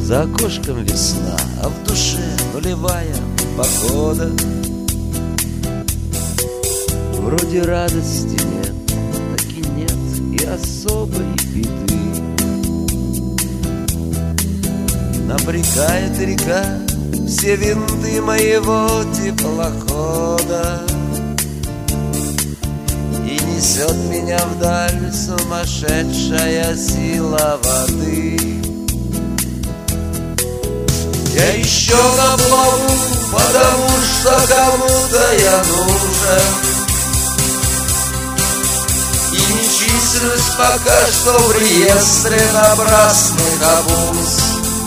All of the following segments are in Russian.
За окошком весна, а в душе нулевая погода. Вроде радости нет, так и нет и особой беды. Набрекает река все винты моего теплохода и несет меня вдаль сумасшедшая сила воды. Я еще на плаву, потому что кому-то я нужен, и не числюсь пока что в реестре напрасных обуз,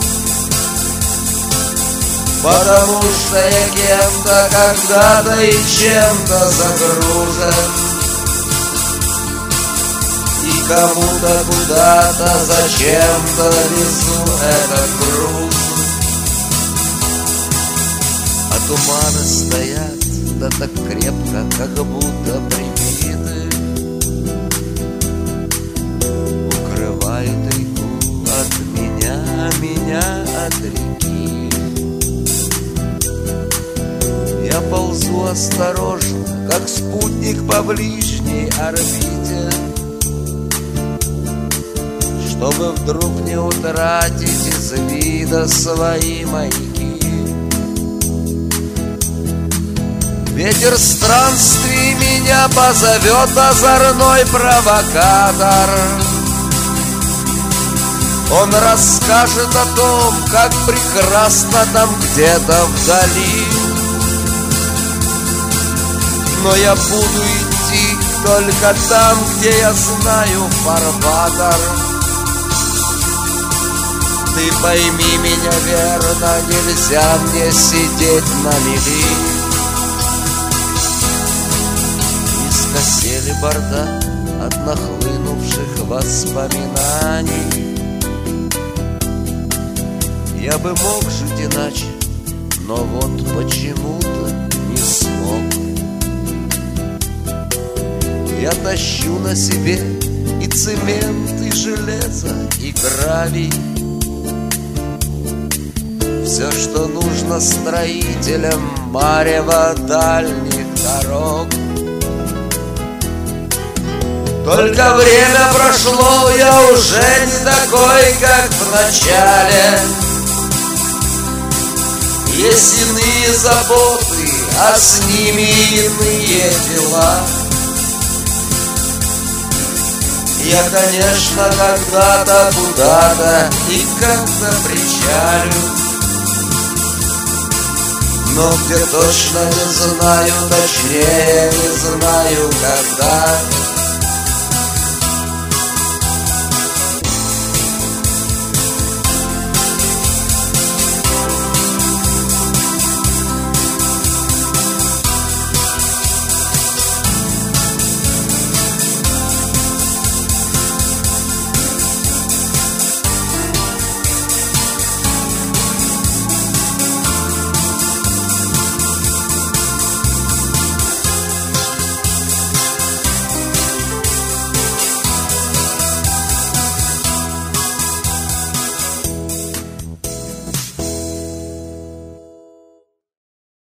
потому что я кем-то когда-то и чем-то загружен, и кому-то куда-то зачем-то везу этот груз. А туманы стоят, да так крепко, как будто прибиты, укрывают реку от меня, меня от реки. Я ползу осторожно, как спутник по ближней орбите, чтобы вдруг не утратить из вида свои маяки. Ветер странствий меня позовет, озорной провокатор. Он расскажет о том, как прекрасно там где-то вдали. Но я буду идти только там, где я знаю фарватер. Ты пойми меня верно, нельзя мне сидеть на мели. Скосели борта от нахлынувших воспоминаний. Я бы мог жить иначе, но вот почему-то не смог. Я тащу на себе и цемент, и железо, и гравий, все, что нужно строителям марева дальних дорог. Только время прошло, я уже не такой, как в начале. Есть иные заботы, а с ними иные дела. Я, конечно, когда-то куда-то и как-то причалю, но где точно не знаю, точнее не знаю когда.